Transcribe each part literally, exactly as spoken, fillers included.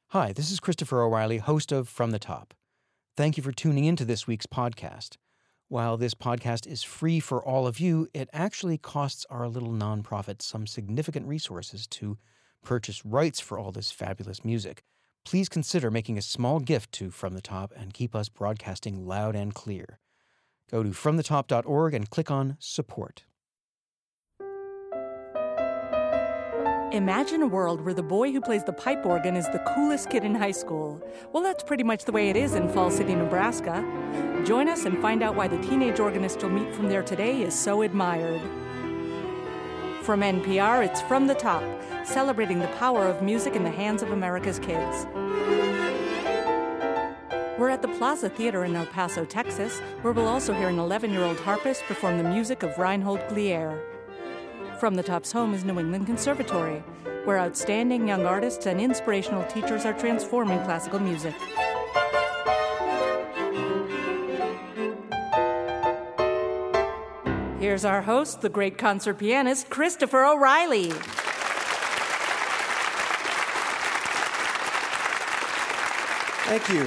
Hi, this is Christopher O'Reilly, host of From the Top. Thank you for tuning into this week's podcast. While this podcast is free for all of you, it actually costs our little nonprofit some significant resources to purchase rights for all this fabulous music. Please consider making a small gift to From the Top and keep us broadcasting loud and clear. Go to from the top dot org and click on Support. Imagine a world where the boy who plays the pipe organ is the coolest kid in high school. Well, that's pretty much the way it is in Falls City, Nebraska. Join us and find out why the teenage organist you'll meet from there today is so admired. From N P R, it's From the Top, celebrating the power of music in the hands of America's kids. We're at the Plaza Theater in El Paso, Texas, where we'll also hear an eleven-year-old harpist perform the music of Reinhold Glier. From the Top's home is New England Conservatory, where outstanding young artists and inspirational teachers are transforming classical music. Here's our host, the great concert pianist, Christopher O'Reilly. Thank you.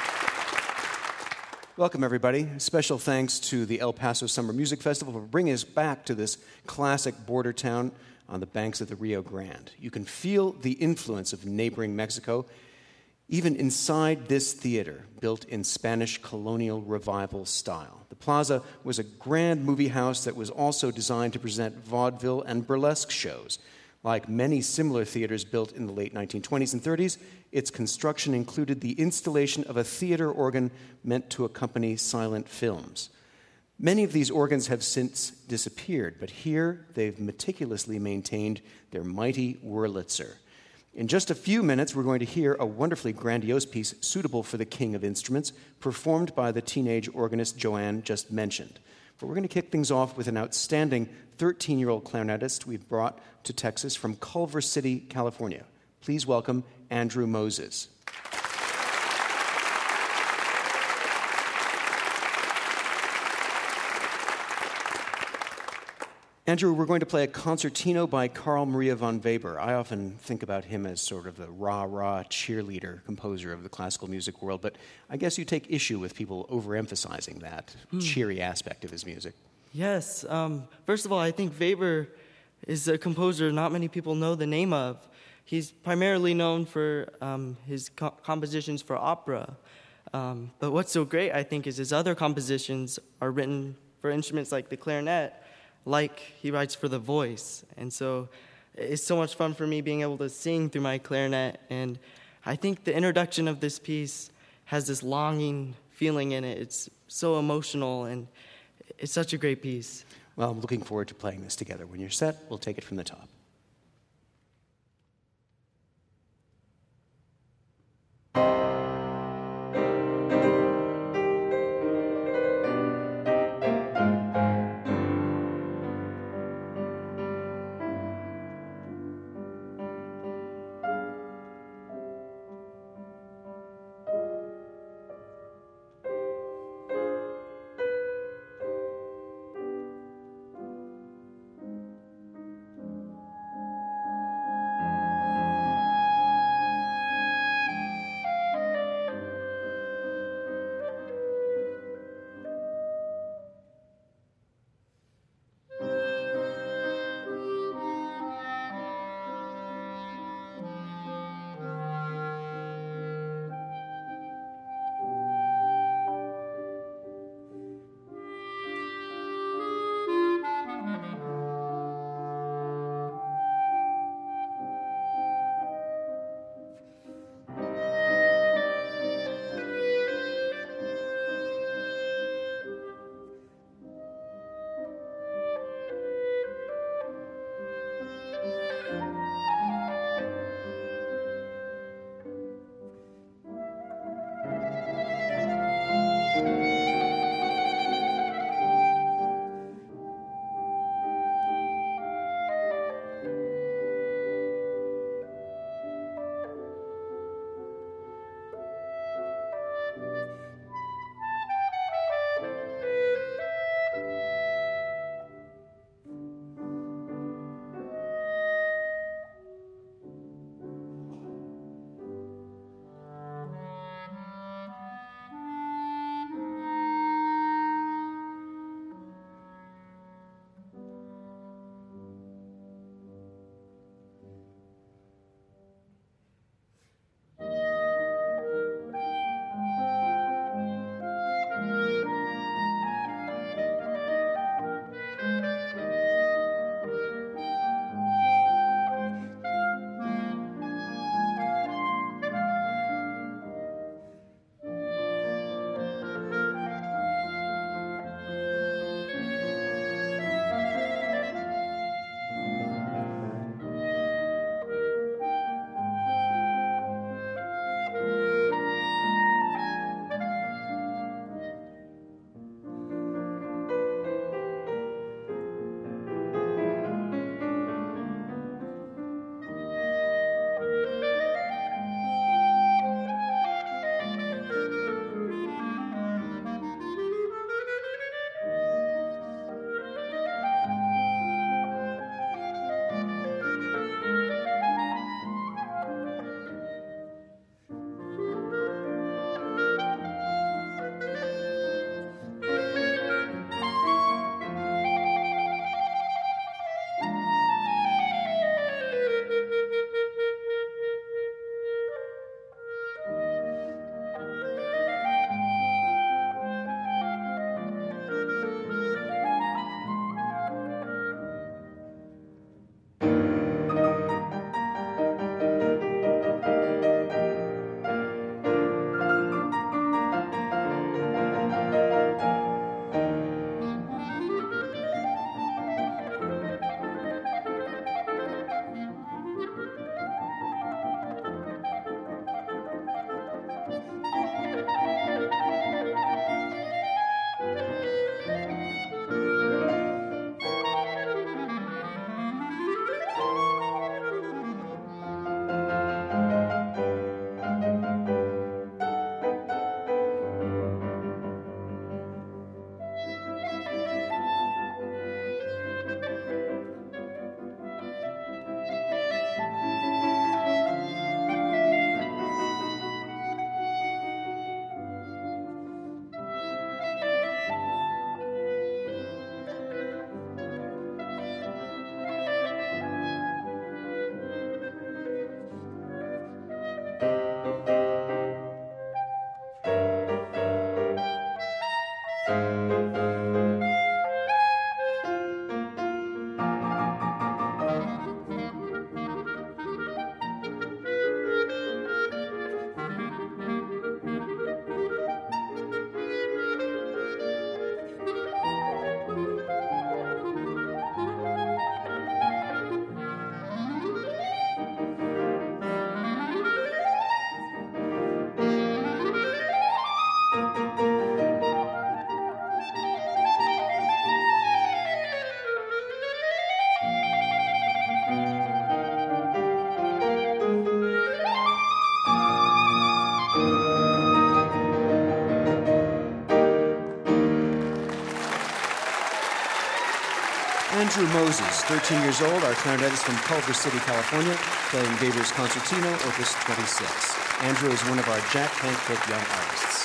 Welcome, everybody. Special thanks to the El Paso Summer Music Festival for bringing us back to this classic border town on the banks of the Rio Grande. You can feel the influence of neighboring Mexico even inside this theater, built in Spanish colonial revival style. The Plaza was a grand movie house that was also designed to present vaudeville and burlesque shows. Like many similar theaters built in the late nineteen twenties and thirties, its construction included the installation of a theater organ meant to accompany silent films. Many of these organs have since disappeared, but here they've meticulously maintained their mighty Wurlitzer. In just a few minutes, we're going to hear a wonderfully grandiose piece suitable for the king of instruments, performed by the teenage organist Joanne just mentioned. But we're going to kick things off with an outstanding thirteen-year-old clarinetist we've brought to Texas from Culver City, California. Please welcome Andrew Moses. Andrew, we're going to play a concertino by Carl Maria von Weber. I often think about him as sort of the rah-rah cheerleader composer of the classical music world, but I guess you take issue with people overemphasizing that mm. cheery aspect of his music. Yes. Um, first of all, I think Weber is a composer not many people know the name of. He's primarily known for um, his co- compositions for opera. Um, but what's so great, I think, is his other compositions are written for instruments like the clarinet, like he writes for the voice. And so it's so much fun for me being able to sing through my clarinet. And I think the introduction of this piece has this longing feeling in it. It's so emotional, and it's such a great piece. Well, I'm looking forward to playing this together. When you're set, we'll take it from the top. Andrew Moses, thirteen years old, our clarinetist from Culver City, California, playing Weber's Concertino, Opus twenty-six. Andrew is one of our Jack Kent Cooke young artists.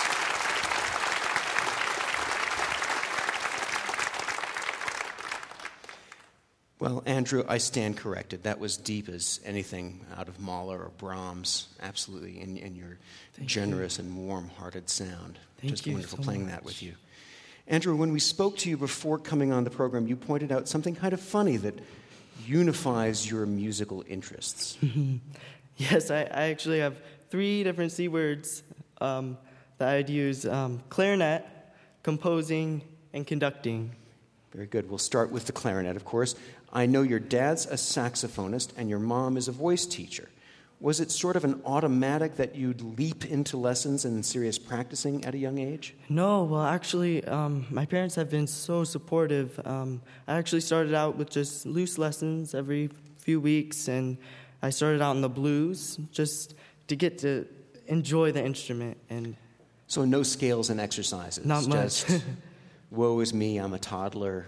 Well, Andrew, I stand corrected. That was deep as anything out of Mahler or Brahms, absolutely, in, in your Thank generous you. and warm-hearted sound. Thank Just you wonderful so playing much. that with you. Andrew, when we spoke to you before coming on the program, you pointed out something kind of funny that unifies your musical interests. Yes, I, I actually have three different C words um, that I'd use: um, clarinet, composing, and conducting. Very good. We'll start with the clarinet, of course. I know your dad's a saxophonist and your mom is a voice teacher. Was it sort of an automatic that you'd leap into lessons and serious practicing at a young age? No, well, actually, um, my parents have been so supportive. Um, I actually started out with just loose lessons every few weeks, and I started out in the blues just to get to enjoy the instrument. And so no scales and exercises? Not much. Just, woe is me, I'm a toddler.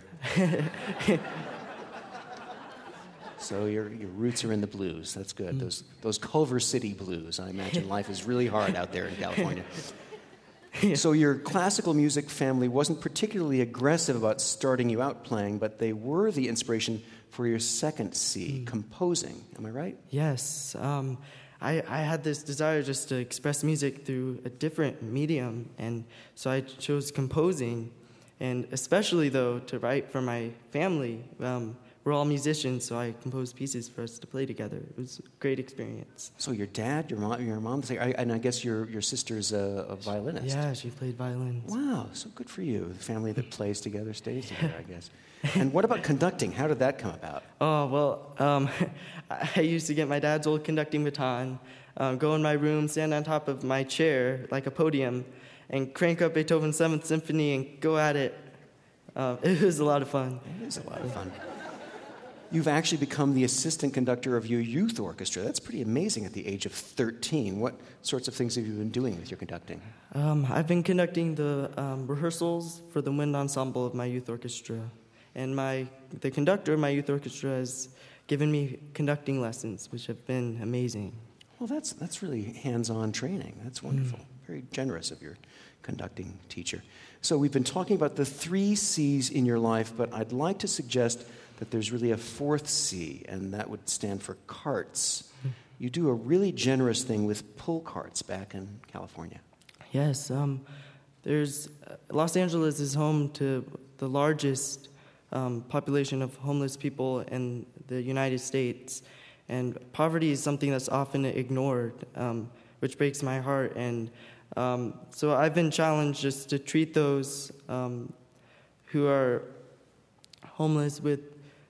So your your roots are in the blues. That's good. Mm. Those those Culver City blues. I imagine life is really hard out there in California. Yeah. So your classical music family wasn't particularly aggressive about starting you out playing, but they were the inspiration for your second C, mm. composing. Am I right? Yes. Um, I, I had this desire just to express music through a different medium, and so I chose composing, and especially, though, to write for my family. Um, We're all musicians, so I composed pieces for us to play together. It was a great experience. So your dad, your mom, your mom, and I guess your your sister's a, a violinist. Yeah, she played violin. Wow, so good for you. The family that plays together stays together, I guess. And what about conducting? How did that come about? Oh, well, um, I used to get my dad's old conducting baton, um, go in my room, stand on top of my chair like a podium, and crank up Beethoven's Seventh Symphony and go at it. Uh, it was a lot of fun. It is a lot of fun. You've actually become the assistant conductor of your youth orchestra. That's pretty amazing at the age of thirteen. What sorts of things have you been doing with your conducting? Um, I've been conducting the um, rehearsals for the wind ensemble of my youth orchestra. And my the conductor of my youth orchestra has given me conducting lessons, which have been amazing. Well, that's that's really hands-on training. That's wonderful. Mm. Very generous of your conducting teacher. So we've been talking about the three C's in your life, but I'd like to suggest that there's really a fourth C, and that would stand for carts. You do a really generous thing with pull carts back in California. Yes, um, there's uh, Los Angeles is home to the largest um, population of homeless people in the United States, and poverty is something that's often ignored, um, which breaks my heart. And um, so I've been challenged just to treat those um, who are homeless with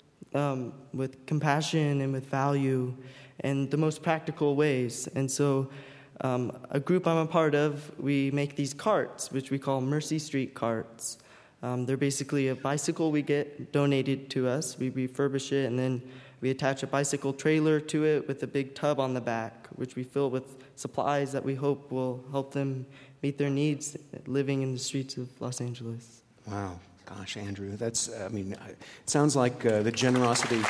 Um, with compassion and with value and the most practical ways. And so um, a group I'm a part of, we make these carts, which we call Mercy Street carts. Um, they're basically a bicycle we get donated to us. We refurbish it, and then we attach a bicycle trailer to it with a big tub on the back, which we fill with supplies that we hope will help them meet their needs living in the streets of Los Angeles. Wow. Gosh, Andrew, that's, I mean, it sounds like uh, the generosity.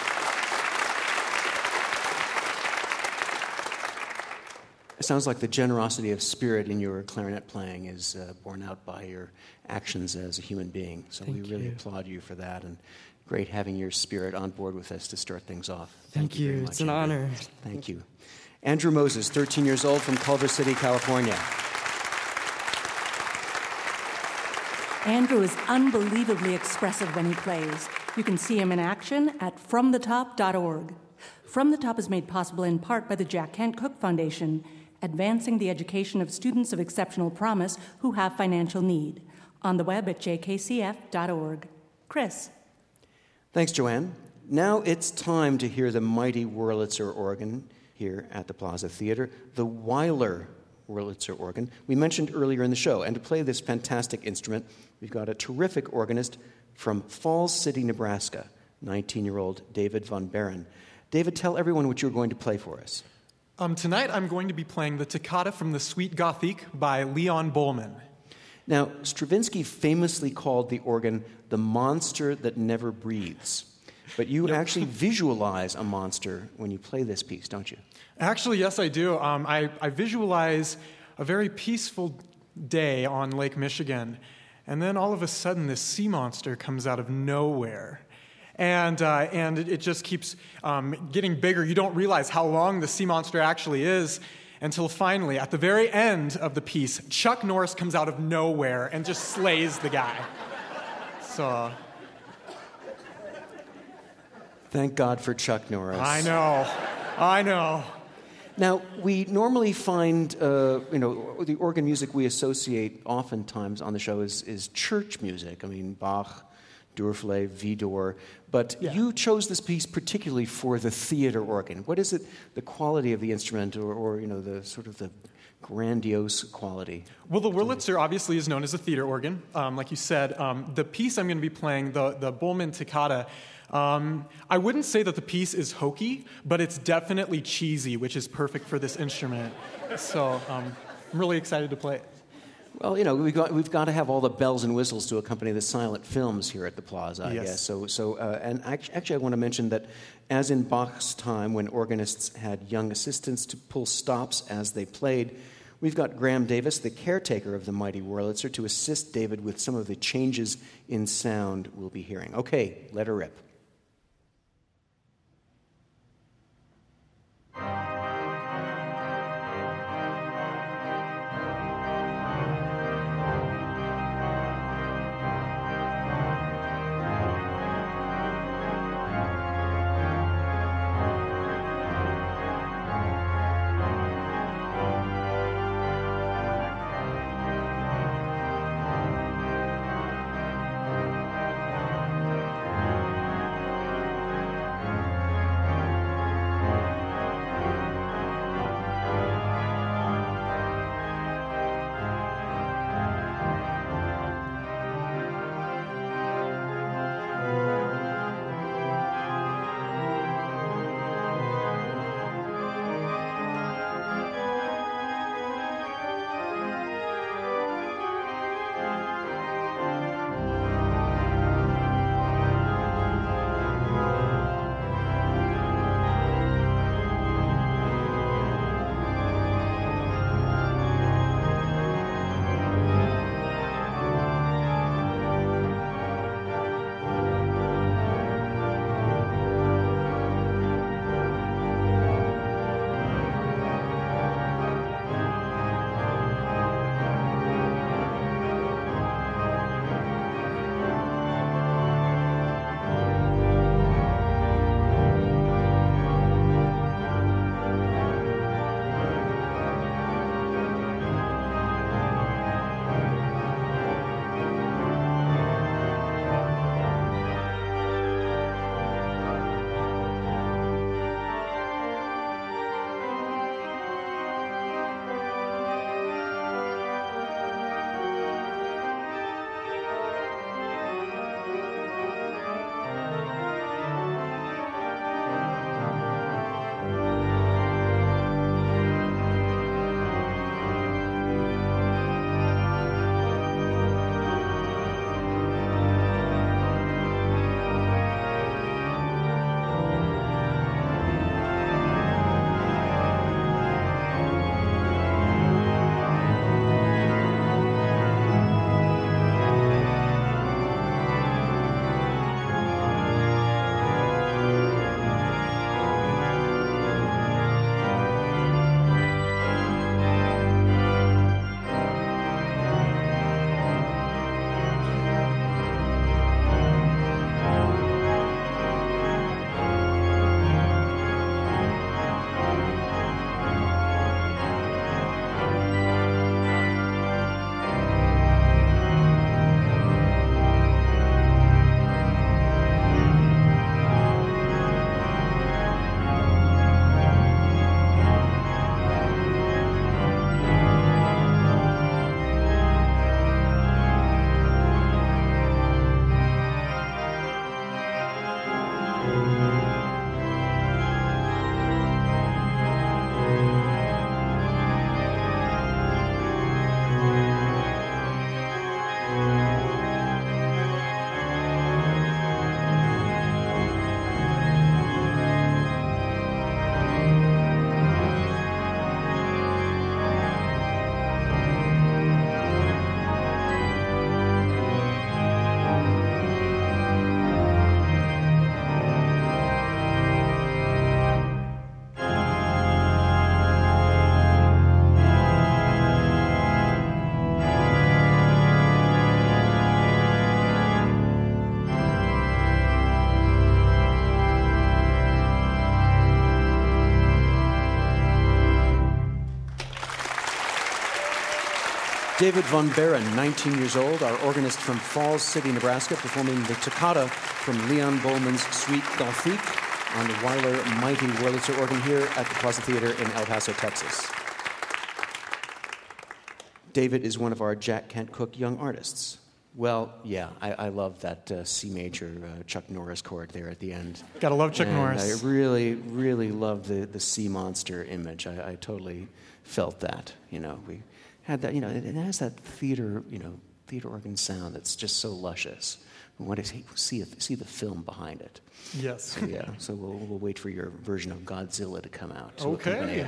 It sounds like the generosity of spirit in your clarinet playing is uh, borne out by your actions as a human being. So Thank we really you. applaud you for that, and great having your spirit on board with us to start things off. Thank, Thank you. you. Very much, it's an Andrew. honor. Thank you. Andrew Moses, thirteen years old, from Culver City, California. Andrew is unbelievably expressive when he plays. You can see him in action at from the top dot org. From the Top is made possible in part by the Jack Kent Cooke Foundation, advancing the education of students of exceptional promise who have financial need. On the web at j k c f dot org. Chris. Thanks, Joanne. Now it's time to hear the mighty Wurlitzer organ here at the Plaza Theater, the Weiler Wurlitzer organ we mentioned earlier in the show. And to play this fantastic instrument, we've got a terrific organist from Falls City, Nebraska, nineteen-year-old David Von Baron. David, tell everyone what you're going to play for us. Um, tonight I'm going to be playing the Toccata from the Suite Gothique by Leon Bollman. Now, Stravinsky famously called the organ the monster that never breathes. But you yep. actually visualize a monster when you play this piece, don't you? Actually, yes, I do. Um, I, I visualize a very peaceful day on Lake Michigan, and then all of a sudden this sea monster comes out of nowhere. And uh, and it, it just keeps um, getting bigger. You don't realize how long the sea monster actually is until finally, at the very end of the piece, Chuck Norris comes out of nowhere and just slays the guy. So... Thank God for Chuck Norris. I know. I know. Now, we normally find, uh, you know, the organ music we associate oftentimes on the show is, is church music. I mean, Bach, Dürfle, Widor. But yeah. you chose this piece particularly for the theater organ. What is it, the quality of the instrument or, or you know, the sort of the grandiose quality? Well, the Wurlitzer obviously is known as a theater organ. Um, like you said, um, the piece I'm going to be playing, the, the Bullman Toccata, Um, I wouldn't say that the piece is hokey, but it's definitely cheesy, which is perfect for this instrument. So um, I'm really excited to play it. Well, you know, we've got, we've got to have all the bells and whistles to accompany the silent films here at the Plaza, I yes. guess. So, so uh, and actually I want to mention that as in Bach's time when organists had young assistants to pull stops as they played, we've got Graham Davis, the caretaker of the mighty Wurlitzer, to assist David with some of the changes in sound we'll be hearing. Okay, let her rip. David Von Baron, nineteen years old, our organist from Falls City, Nebraska, performing the toccata from Leon Bowman's Suite Gothique on the Weiler Mighty Wurlitzer organ here at the Plaza Theater in El Paso, Texas. David is one of our Jack Kent Cooke young artists. Well, yeah, I, I love that uh, C major uh, Chuck Norris chord there at the end. Gotta love Chuck and Norris. I really, really love the, the sea monster image. I, I totally felt that. You know, we had that. You know, it, it has that theater, you know, theater organ sound that's just so luscious. We want to see see, see the film behind it. Yes. So yeah. So we'll we'll wait for your version of Godzilla to come out. To Okay. accompany it.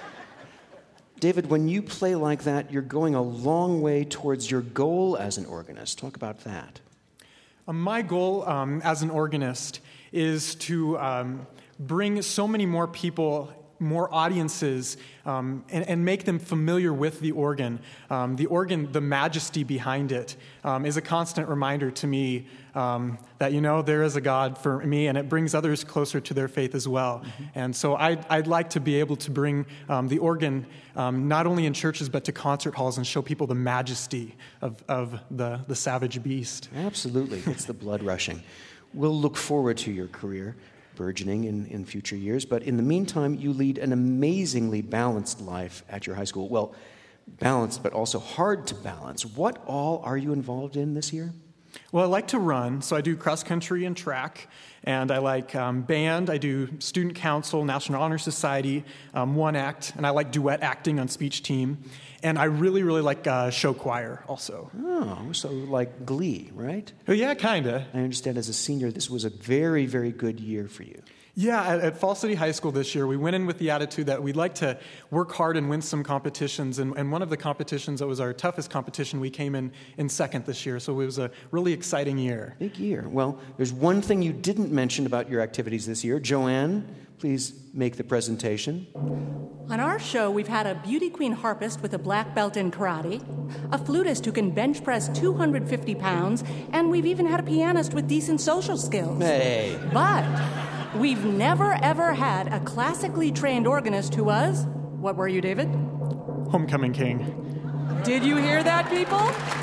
David, when you play like that, you're going a long way towards your goal as an organist. Talk about that. Uh, my goal um, as an organist is to um, bring so many more people, more audiences, um, and, and make them familiar with the organ. Um, the organ, the majesty behind it, um, is a constant reminder to me um, that, you know, there is a God for me, and it brings others closer to their faith as well. Mm-hmm. And so I'd, I'd like to be able to bring um, the organ um, not only in churches but to concert halls and show people the majesty of, of the, the savage beast. Absolutely. It's the blood rushing. We'll look forward to your career burgeoning in, in future years. But in the meantime, you lead an amazingly balanced life at your high school. Well, balanced, but also hard to balance. What all are you involved in this year? Well, I like to run, so I do cross country and track, and I like um, band, I do student council, National Honor Society, um, one act, and I like duet acting on speech team, and I really, really like uh, show choir also. Oh, so like Glee, right? Oh, yeah, kind of. I understand as a senior, this was a very, very good year for you. Yeah, at, at Falls City High School this year, we went in with the attitude that we'd like to work hard and win some competitions. And, and one of the competitions that was our toughest competition, we came in in second this year. So it was a really exciting year. Big year. Well, there's one thing you didn't mention about your activities this year. Joanne, please make the presentation. On our show, we've had a beauty queen harpist with a black belt in karate, a flutist who can bench press two hundred fifty pounds, and we've even had a pianist with decent social skills. Hey. But we've never, ever had a classically trained organist who was... What were you, David? Homecoming King. Did you hear that, people?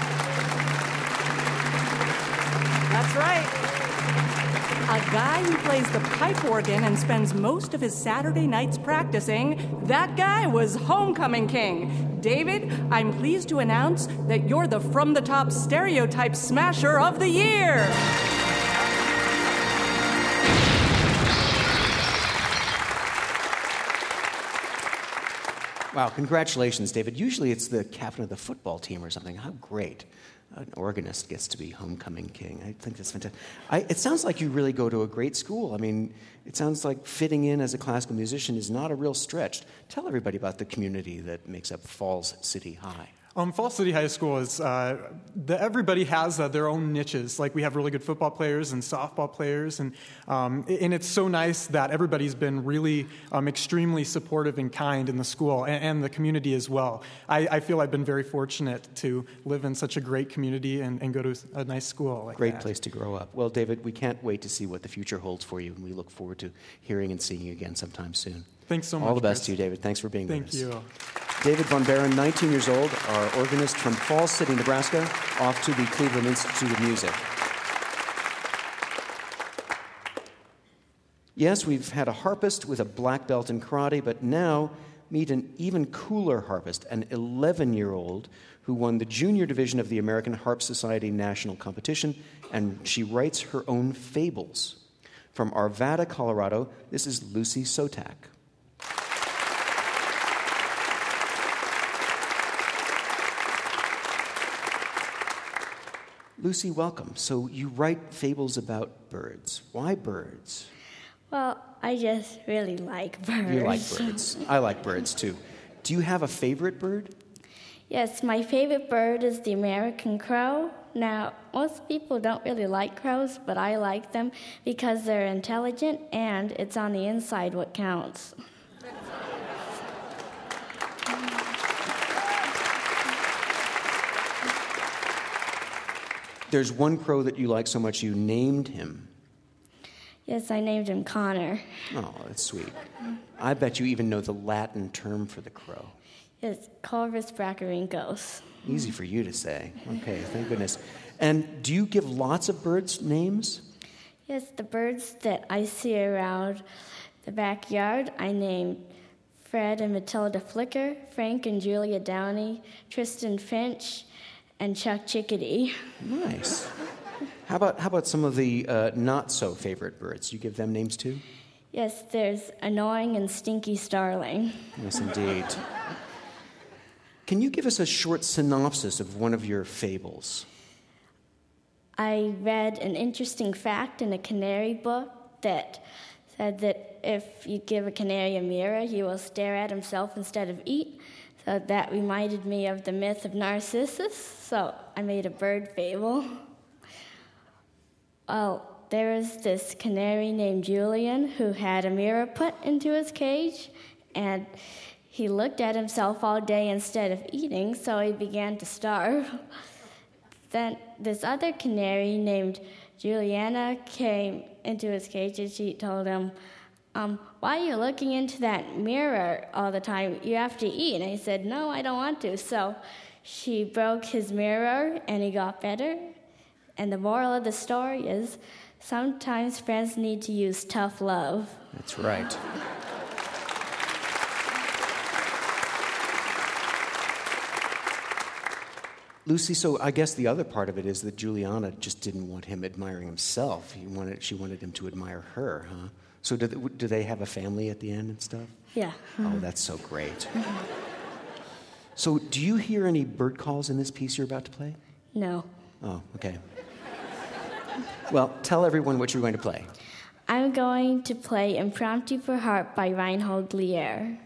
That's right. A guy who plays the pipe organ and spends most of his Saturday nights practicing, that guy was Homecoming King. David, I'm pleased to announce that you're the From the Top Stereotype Smasher of the Year. Wow, congratulations, David. Usually it's the captain of the football team or something. How great. An organist gets to be Homecoming King. I think that's fantastic. I, it sounds like you really go to a great school. I mean, it sounds like fitting in as a classical musician is not a real stretch. Tell everybody about the community that makes up Falls City High. Um, Falls City High School is, uh, the, everybody has uh, their own niches. Like we have really good football players and softball players, and um, and it's so nice that everybody's been really um, extremely supportive and kind in the school and, and the community as well. I, I feel I've been very fortunate to live in such a great community and, and go to a nice school like Great that. place to grow up. Well, David, we can't wait to see what the future holds for you, and we look forward to hearing and seeing you again sometime soon. Thanks so much, All the best Chris. to you, David. Thanks for being Thank with us. you. David Von Baron, nineteen years old, our organist from Falls City, Nebraska, off to the Cleveland Institute of Music. Yes, we've had a harpist with a black belt in karate, but now meet an even cooler harpist, an eleven-year-old who won the junior division of the American Harp Society National Competition, and she writes her own fables. From Arvada, Colorado, this is Lucy Sotak. Lucy, welcome. So you write fables about birds. Why birds? Well, I just really like birds. You like birds. I like birds, too. Do you have a favorite bird? Yes, my favorite bird is the American crow. Now, most people don't really like crows, but I like them because they're intelligent and it's on the inside what counts. There's one crow that you like so much you named him. Yes, I named him Connor. Oh, that's sweet. I bet you even know the Latin term for the crow. It's Corvus brachyrhynchos. Easy for you to say. Okay, thank goodness. And do you give lots of birds names? Yes, the birds that I see around the backyard, I named Fred and Matilda Flicker, Frank and Julia Downey, Tristan Finch, and Chuck Chickadee. Nice. How about how about some of the uh, not so favorite birds? You give them names too? Yes, there's Annoying and Stinky Starling. Yes, indeed. Can you give us a short synopsis of one of your fables? I read an interesting fact in a canary book that said that if you give a canary a mirror, he will stare at himself instead of eat. So that reminded me of the myth of Narcissus, so I made a bird fable. Well, there was this canary named Julian who had a mirror put into his cage, and he looked at himself all day instead of eating, so he began to starve. Then this other canary named Juliana came into his cage, and she told him, um, why are you looking into that mirror all the time? You have to eat. And he said, no, I don't want to. So she broke his mirror, and he got better. And the moral of the story is, sometimes friends need to use tough love. That's right. Lucy, so I guess the other part of it is that Juliana just didn't want him admiring himself. He wanted, she wanted him to admire her, huh? So do they, do they have a family at the end and stuff? Yeah. Oh, that's so great. So do you hear any bird calls in this piece you're about to play? No. Oh, okay. Well, tell everyone what you're going to play. I'm going to play Impromptu for Harp by Reinhold Glier.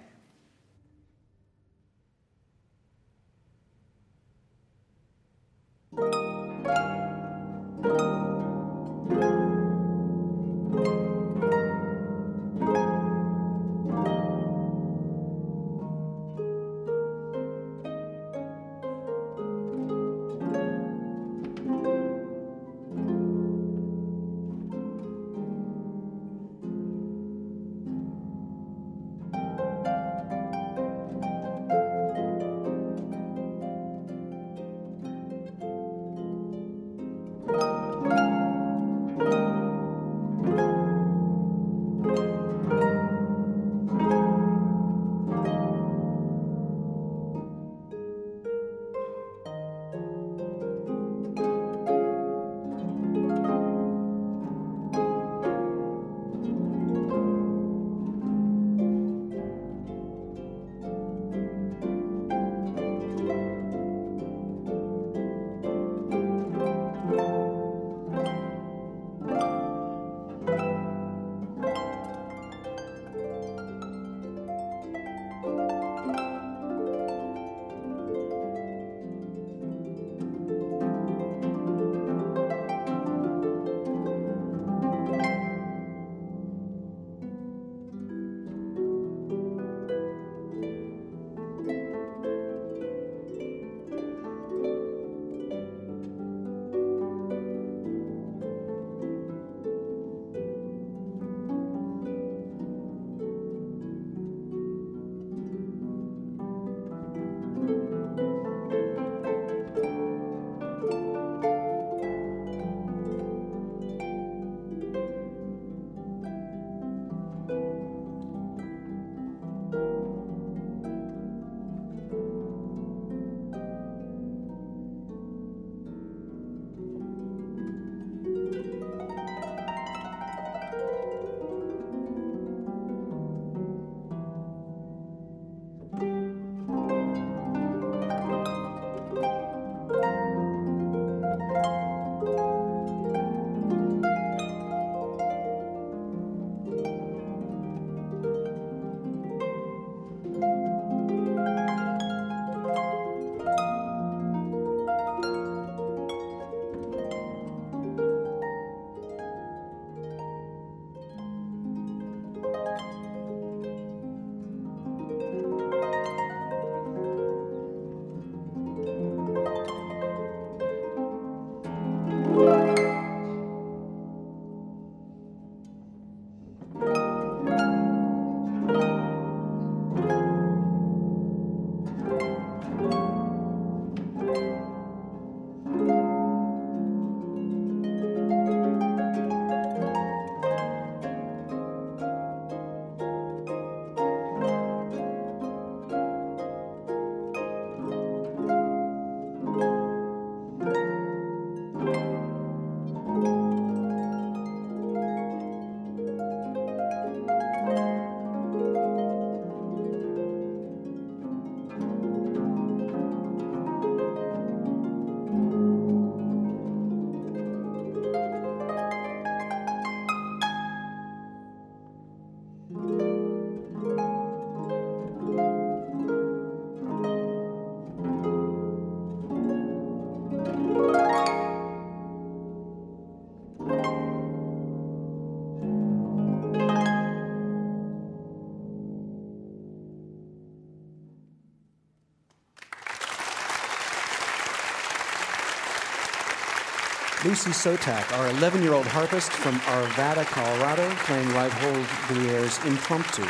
Lucy Sotak, our eleven-year-old harpist from Arvada, Colorado, playing Reinhold Glier's Impromptu.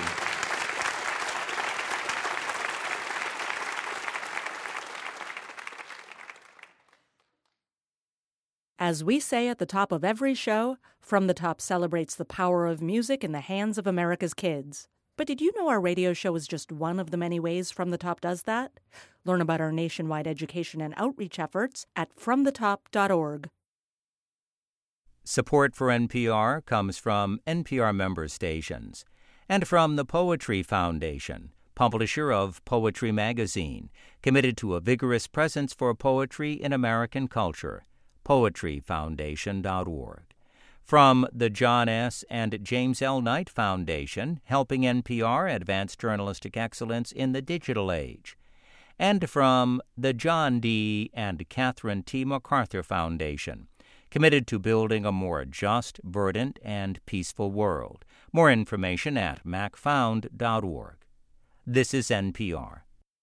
As we say at the top of every show, From the Top celebrates the power of music in the hands of America's kids. But did you know our radio show is just one of the many ways From the Top does that? Learn about our nationwide education and outreach efforts at from the top dot org. Support for N P R comes from N P R member stations and from the Poetry Foundation, publisher of Poetry Magazine, committed to a vigorous presence for poetry in American culture. poetry foundation dot org. From the John S. and James L. Knight Foundation, helping N P R advance journalistic excellence in the digital age. And from the John D. and Catherine T. MacArthur Foundation, committed to building a more just, verdant, and peaceful world. More information at mac found dot org. This is N P R.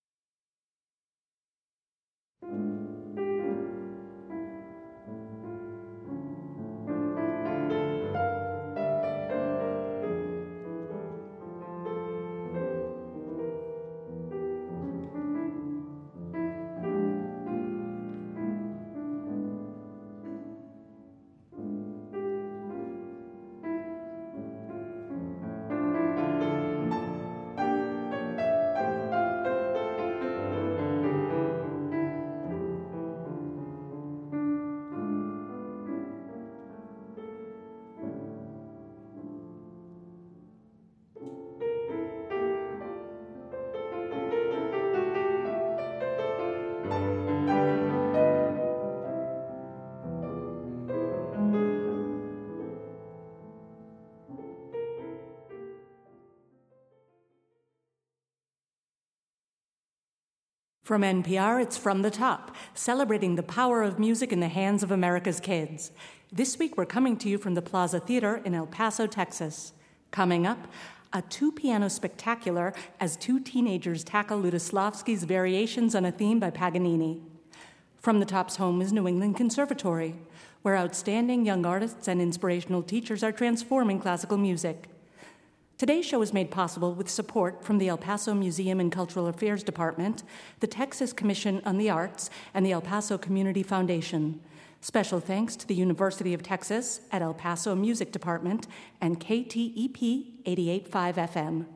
From N P R, it's From the Top, celebrating the power of music in the hands of America's kids. This week, we're coming to you from the Plaza Theater in El Paso, Texas. Coming up, a two-piano spectacular as two teenagers tackle Lutoslawski's variations on a theme by Paganini. From the Top's home is New England Conservatory, where outstanding young artists and inspirational teachers are transforming classical music. Today's show is made possible with support from the El Paso Museum and Cultural Affairs Department, the Texas Commission on the Arts, and the El Paso Community Foundation. Special thanks to the University of Texas at El Paso Music Department and K T E P eighty-eight point five F M.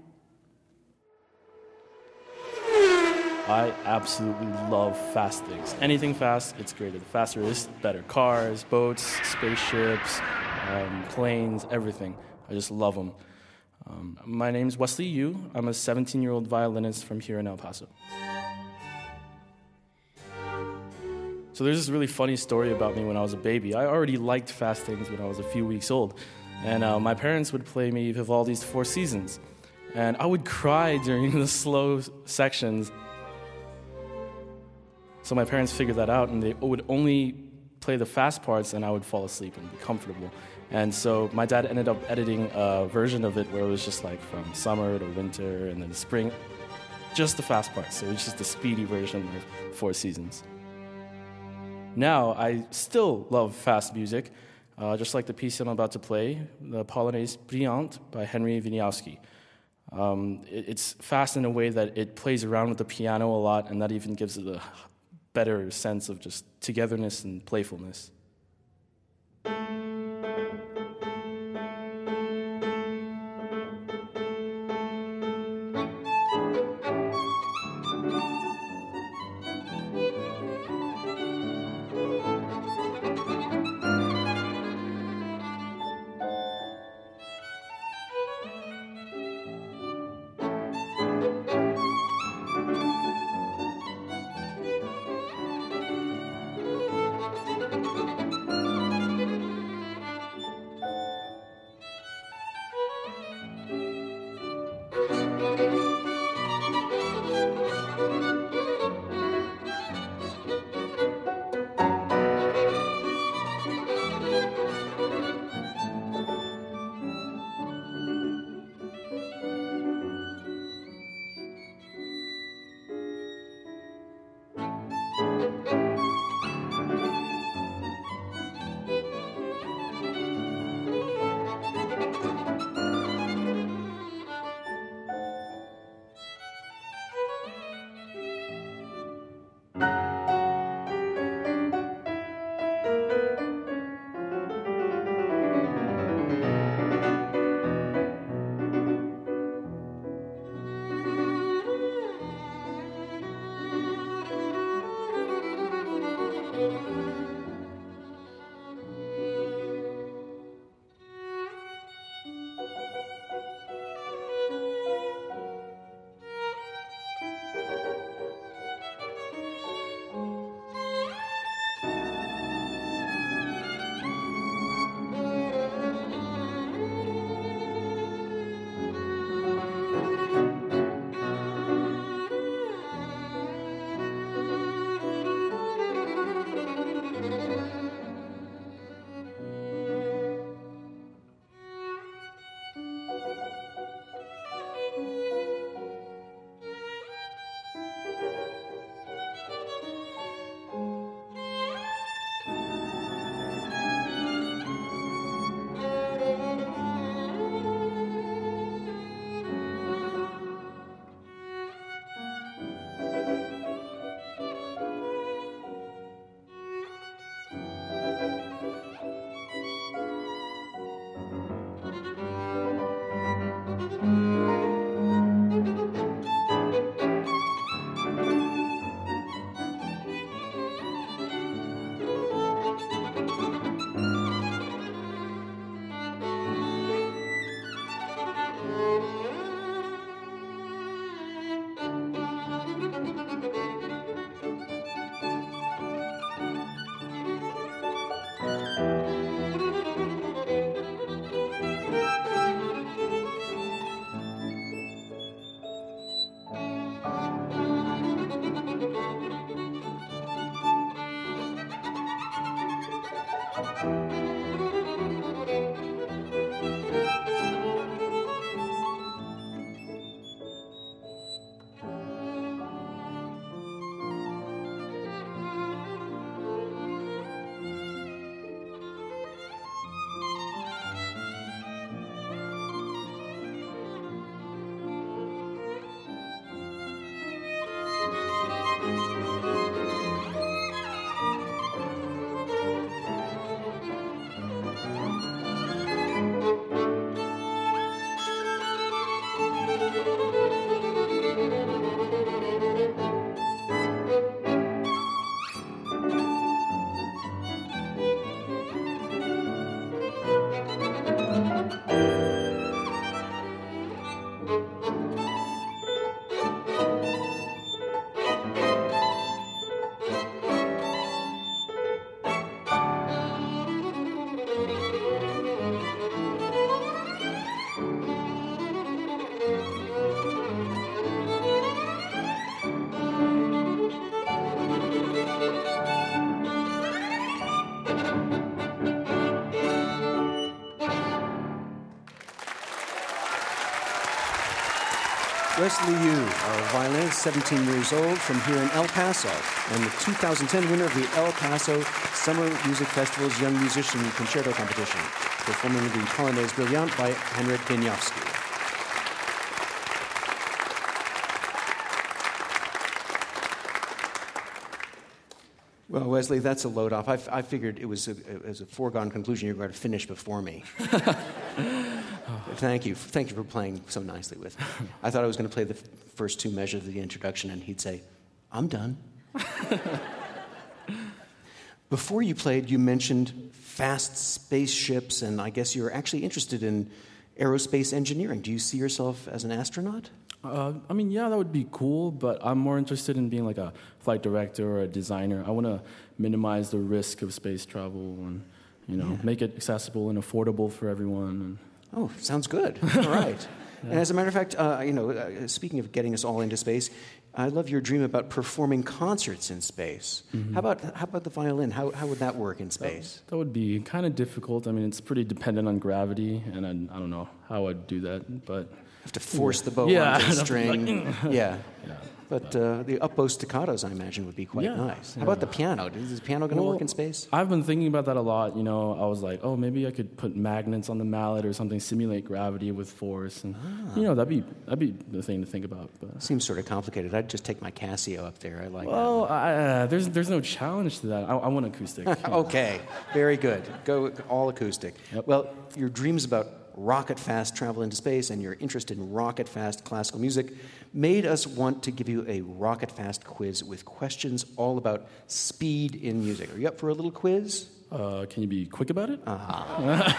I absolutely love fast things. Anything fast, it's great. The faster it is, the better. Cars, boats, spaceships, um, planes, everything. I just love them. Um, my name's Wesley Yu. I'm a seventeen-year-old violinist from here in El Paso. So there's this really funny story about me when I was a baby. I already liked fast things when I was a few weeks old. And uh, my parents would play me Vivaldi's Four Seasons. And I would cry during the slow sections. So my parents figured that out, and they would only play the fast parts, and I would fall asleep and be comfortable. And so my dad ended up editing a version of it where it was just like from summer to winter and then spring, just the fast parts. So it was just the speedy version of Four Seasons. Now, I still love fast music, uh, just like the piece I'm about to play, the Polonaise Brillante by Henry Wieniawski. Um, it, it's fast in a way that it plays around with the piano a lot, and that even gives it a better sense of just togetherness and playfulness. Wesley Yu, our violinist, seventeen years old, from here in El Paso, and the two thousand ten winner of the El Paso Summer Music Festival's Young Musician Concerto Competition, performing the Polonaise Brillante by Henryk Wieniawski. Well, Wesley, that's a load off. I, I figured it was a, it was a foregone conclusion you were going to finish before me. Thank you. Thank you for playing so nicely with me. I thought I was going to play the f- first two measures of the introduction, and he'd say, I'm done. Before you played, you mentioned fast spaceships, and I guess you're actually interested in aerospace engineering. Do you see yourself as an astronaut? Uh, I mean, yeah, that would be cool, but I'm more interested in being like a flight director or a designer. I want to minimize the risk of space travel and, you know, yeah. make it accessible and affordable for everyone. And oh, sounds good. All right. Yeah. And as a matter of fact, uh, you know, uh, speaking of getting us all into space, I love your dream about performing concerts in space. Mm-hmm. How about how about the violin? How how would that work in space? That, that would be kind of difficult. I mean, it's pretty dependent on gravity, and I, I don't know how I'd do that, but have to force yeah. the bow yeah. onto the string. yeah. yeah. But uh, the up-bow staccatos, I imagine, would be quite yeah. nice. How yeah. about the piano? Is the piano going to well, work in space? I've been thinking about that a lot. You know, I was like, oh, maybe I could put magnets on the mallet or something, simulate gravity with force, and ah. you know, that'd be that'd be the thing to think about. But seems sort of complicated. I'd just take my Casio up there. I like. Well, that. I, uh, there's there's no challenge to that. I, I want acoustic. Okay, very good. Go all acoustic. Yep. Well, your dreams about rocket-fast travel into space and your interest in rocket-fast classical music made us want to give you a rocket-fast quiz with questions all about speed in music. Are you up for a little quiz? Uh, can you be quick about it? Uh-huh.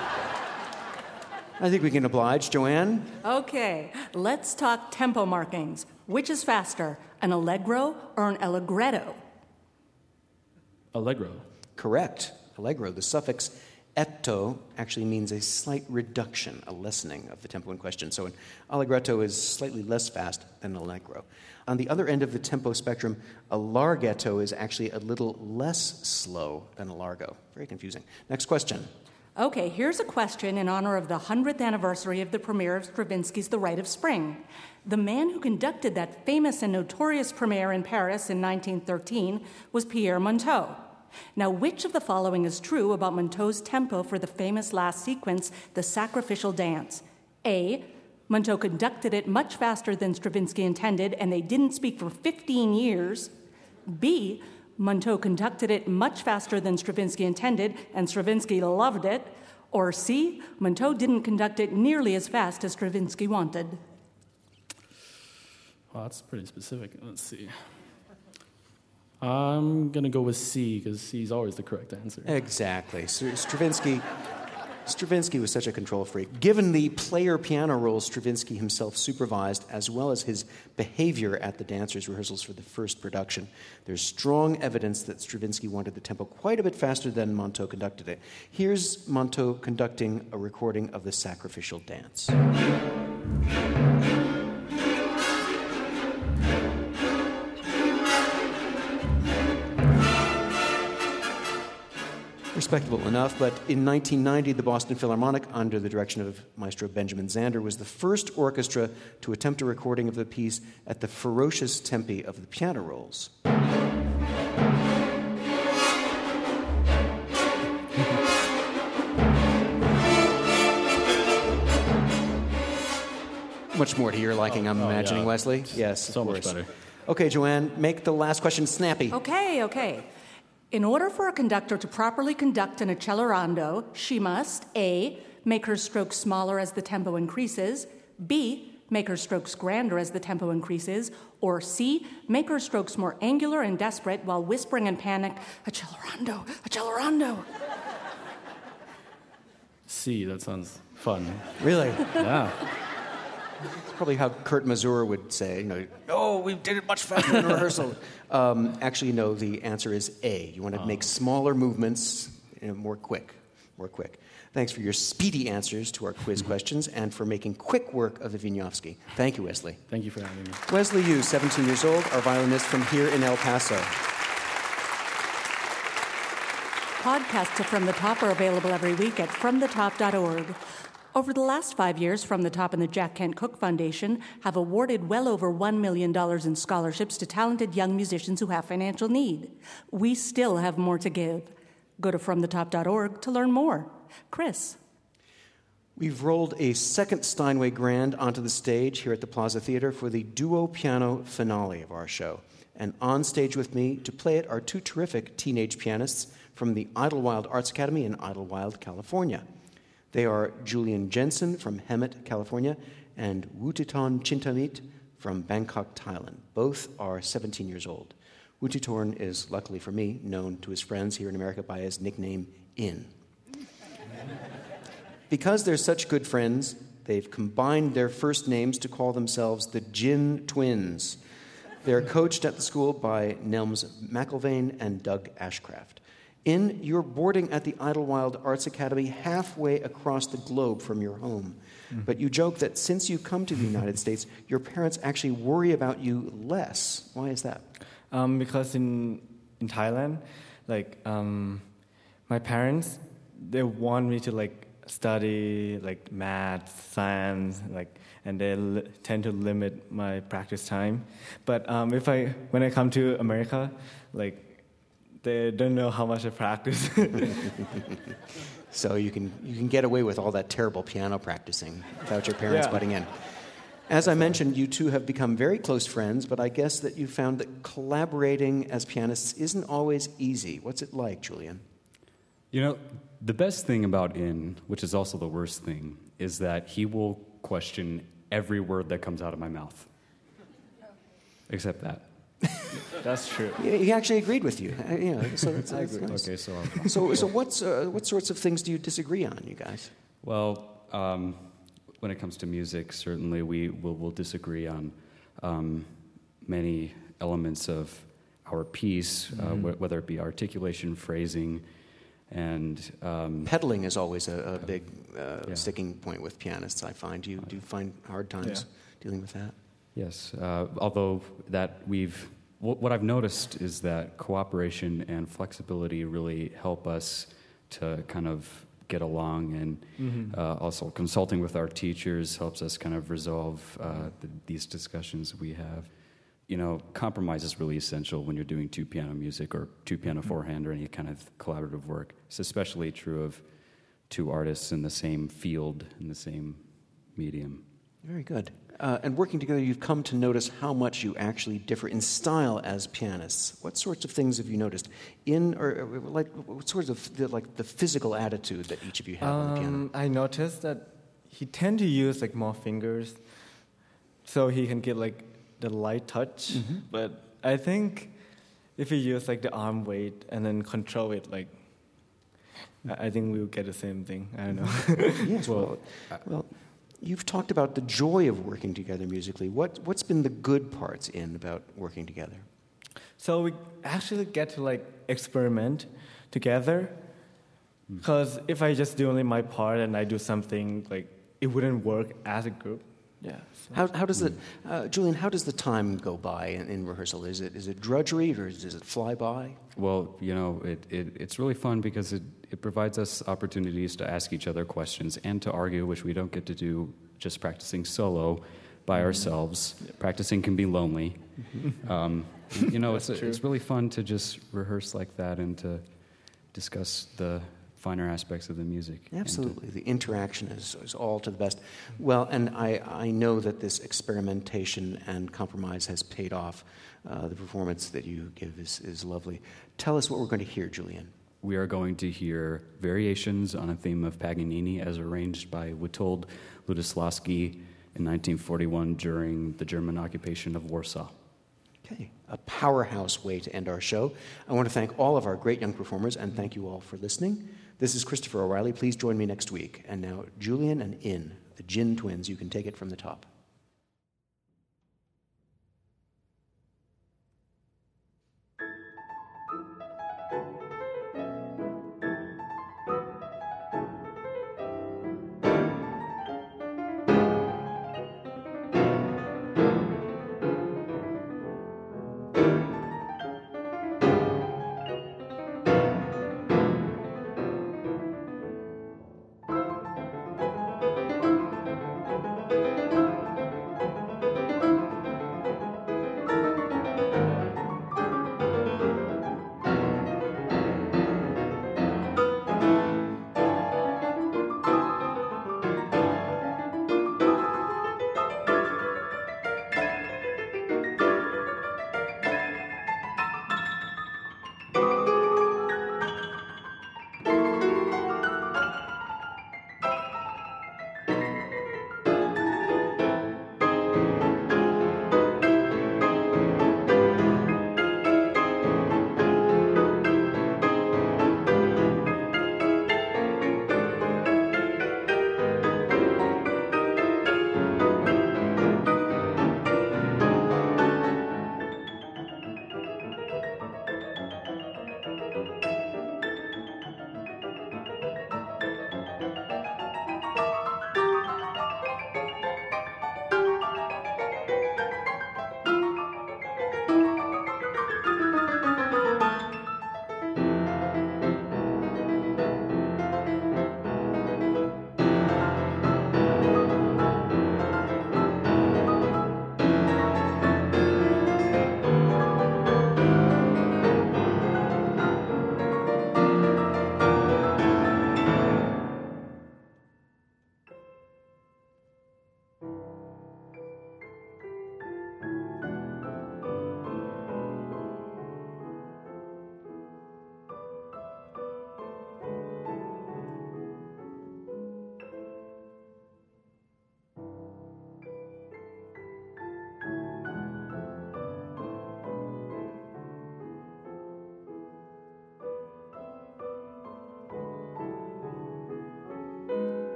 I think we can oblige. Joanne? Okay, let's talk tempo markings. Which is faster, an allegro or an allegretto? Allegro. Correct. Allegro. The suffix etto actually means a slight reduction, a lessening of the tempo in question. So an allegretto is slightly less fast than an allegro. On the other end of the tempo spectrum, a larghetto is actually a little less slow than a largo. Very confusing. Next question. Okay, here's a question in honor of the hundredth anniversary of the premiere of Stravinsky's The Rite of Spring. The man who conducted that famous and notorious premiere in Paris in nineteen thirteen was Pierre Monteux. Now, which of the following is true about Monteux's tempo for the famous last sequence, the sacrificial dance? A, Monteux conducted it much faster than Stravinsky intended, and they didn't speak for fifteen years. B, Monteux conducted it much faster than Stravinsky intended, and Stravinsky loved it. Or C, Monteux didn't conduct it nearly as fast as Stravinsky wanted. Well, that's pretty specific. Let's see. I'm going to go with C, because C is always the correct answer. Exactly. So Stravinsky, Stravinsky was such a control freak. Given the player piano role Stravinsky himself supervised, as well as his behavior at the dancers' rehearsals for the first production, there's strong evidence that Stravinsky wanted the tempo quite a bit faster than Monteux conducted it. Here's Monteux conducting a recording of the sacrificial dance. Respectable enough, but in nineteen ninety, the Boston Philharmonic, under the direction of Maestro Benjamin Zander, was the first orchestra to attempt a recording of the piece at the ferocious tempi of the piano rolls. Much more to your liking, I'm oh, imagining, yeah. Wesley? Yes, so of much course. better. Okay, Joanne, make the last question snappy. Okay, okay. In order for a conductor to properly conduct an accelerando, she must A, make her strokes smaller as the tempo increases, B, make her strokes grander as the tempo increases, or C, make her strokes more angular and desperate while whispering in panic, accelerando, accelerando. C, that sounds fun. Really? Yeah. It's probably how Kurt Mazur would say, you know, oh, we did it much faster in rehearsal. Um, actually, no, the answer is A. You want to oh. make smaller movements, you know, more quick, more quick. Thanks for your speedy answers to our quiz questions and for making quick work of the Wieniawski. Thank you, Wesley. Thank you for having me. Wesley Yu, seventeen years old, our violinist from here in El Paso. Podcasts of From the Top are available every week at from the top dot org. Over the last five years, From the Top and the Jack Kent Cooke Foundation have awarded well over one million dollars in scholarships to talented young musicians who have financial need. We still have more to give. Go to from the top dot org to learn more. Chris. We've rolled a second Steinway Grand onto the stage here at the Plaza Theater for the duo piano finale of our show. And on stage with me to play it are two terrific teenage pianists from the Idlewild Arts Academy in Idlewild, California. They are Julian Jensen from Hemet, California, and Wutitorn Chintamit from Bangkok, Thailand. Both are seventeen years old. Wutitorn is, luckily for me, known to his friends here in America by his nickname, In. Because they're such good friends, they've combined their first names to call themselves the Jin Twins. They're coached at the school by Nelms McIlvaine and Doug Ashcraft. In, you're boarding at the Idlewild Arts Academy halfway across the globe from your home. Mm-hmm. But you joke that since you come to the United States, your parents actually worry about you less. Why is that? Um, because in in Thailand, like um, my parents, they want me to like study like math, science, like, and they l- tend to limit my practice time. But um, if I when I come to America, like, they don't know how much I practice. So you can you can get away with all that terrible piano practicing without your parents yeah. butting in. As I mentioned, you two have become very close friends, but I guess that you found that collaborating as pianists isn't always easy. What's it like, Julian? You know, the best thing about In, which is also the worst thing, is that he will question every word that comes out of my mouth. Except that. That's true. He actually agreed with you. Uh, you know, so that's, I that's agree. nice. Okay, so so so what's uh, what sorts of things do you disagree on, you guys? Well, um, when it comes to music, certainly we will will disagree on um, many elements of our piece, mm-hmm. uh, wh- whether it be articulation, phrasing, and um, pedaling is always a, a big uh, yeah. sticking point with pianists. I find. Do you do you find hard times yeah. dealing with that? Yes, uh, although that we've, what I've noticed is that cooperation and flexibility really help us to kind of get along, and mm-hmm. uh, also consulting with our teachers helps us kind of resolve uh, the, these discussions we have. You know, compromise is really essential when you're doing two piano music or two piano mm-hmm. forehand or any kind of collaborative work. It's especially true of two artists in the same field, in the same medium. Very good. Uh, and working together, you've come to notice how much you actually differ in style as pianists. What sorts of things have you noticed in, or, or like, what sorts of the, like the physical attitude that each of you have um, on the piano? I noticed that he tend to use like more fingers, so he can get like the light touch. Mm-hmm. But I think if he use like the arm weight and then control it, like, I think we will get the same thing. I don't know. Yes. Well, well. You've talked about the joy of working together musically. What, what's been the good parts in about working together? So we actually get to like experiment together, because if I just do only my part and I do something, like, it wouldn't work as a group. Yeah. So. How, how does it, uh, Julian, how does the time go by in, in rehearsal? Is it is it drudgery or does it fly by? Well, you know, it, it, it's really fun because it, it provides us opportunities to ask each other questions and to argue, which we don't get to do just practicing solo by ourselves. Yeah. Practicing can be lonely. Um, you know, it's, it's really fun to just rehearse like that and to discuss the finer aspects of the music. Absolutely. To, the interaction is, is all to the best. Well, and I, I know that this experimentation and compromise has paid off. Uh, the performance that you give is, is lovely. Tell us what we're going to hear, Julian. We are going to hear variations on a theme of Paganini as arranged by Witold Lutoslawski in nineteen forty-one during the German occupation of Warsaw. Okay, a powerhouse way to end our show. I want to thank all of our great young performers and thank you all for listening. This is Christopher O'Reilly. Please join me next week. And now, Julian and In, the Gin Twins. You can take it from the top.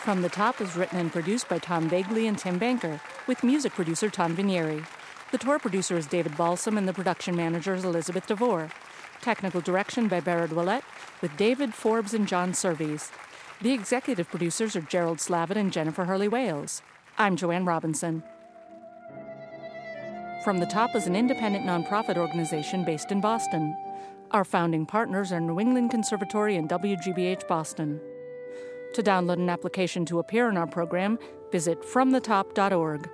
From the Top is written and produced by Tom Vagley and Tim Banker, with music producer Tom Vinieri. The tour producer is David Balsam, and the production manager is Elizabeth DeVore. Technical direction by Barrett Willett, with David Forbes and John Surveys. The executive producers are Gerald Slavitt and Jennifer Hurley-Wales. I'm Joanne Robinson. From the Top is an independent nonprofit organization based in Boston. Our founding partners are New England Conservatory and W G B H Boston. To download an application to appear in our program, visit from the top dot org.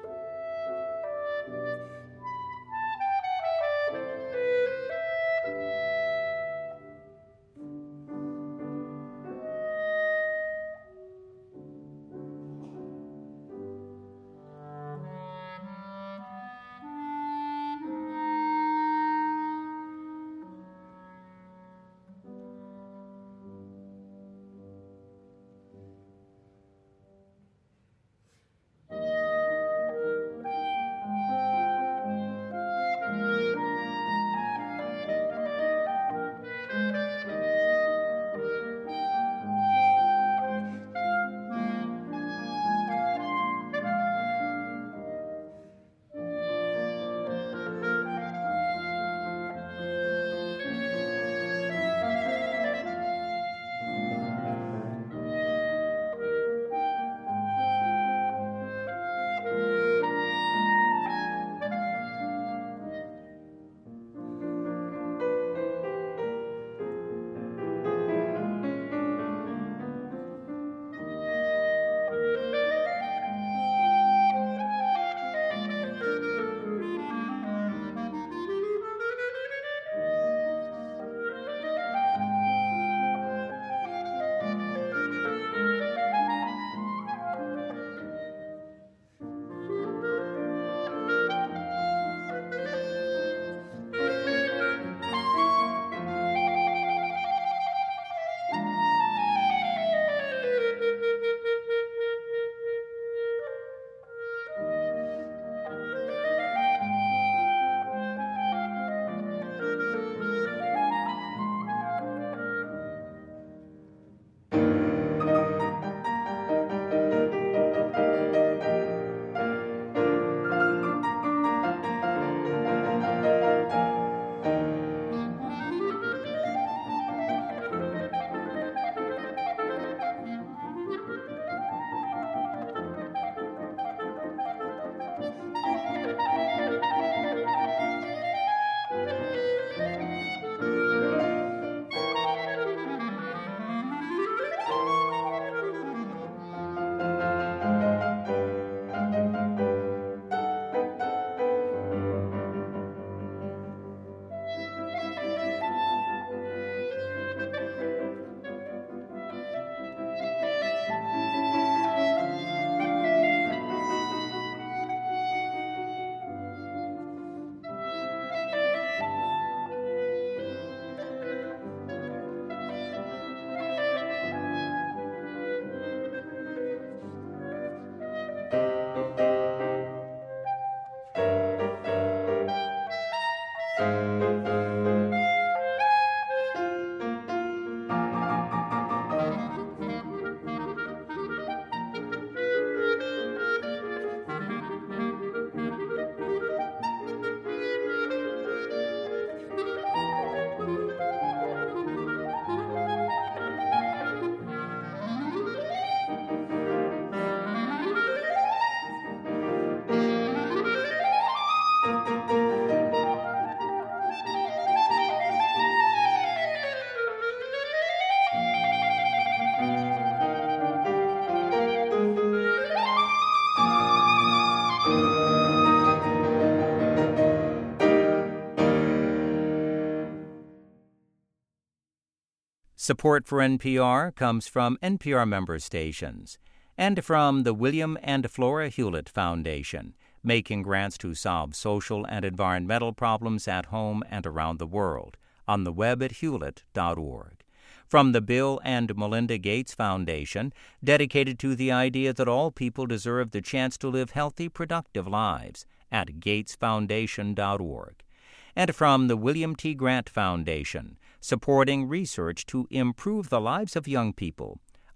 Support for N P R comes from N P R member stations and from the William and Flora Hewlett Foundation, making grants to solve social and environmental problems at home and around the world, on the web at hewlett dot org. From the Bill and Melinda Gates Foundation, dedicated to the idea that all people deserve the chance to live healthy, productive lives, at gates foundation dot org. And from the William T. Grant Foundation, supporting research to improve the lives of young people,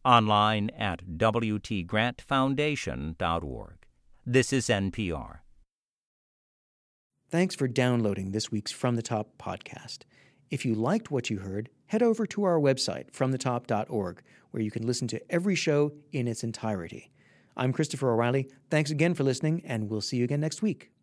online at w t grant foundation dot org. This is N P R. Thanks for downloading this week's From the Top podcast. If you liked what you heard, head over to our website, from the top dot org, where you can listen to every show in its entirety. I'm Christopher O'Reilly. Thanks again for listening, and we'll see you again next week.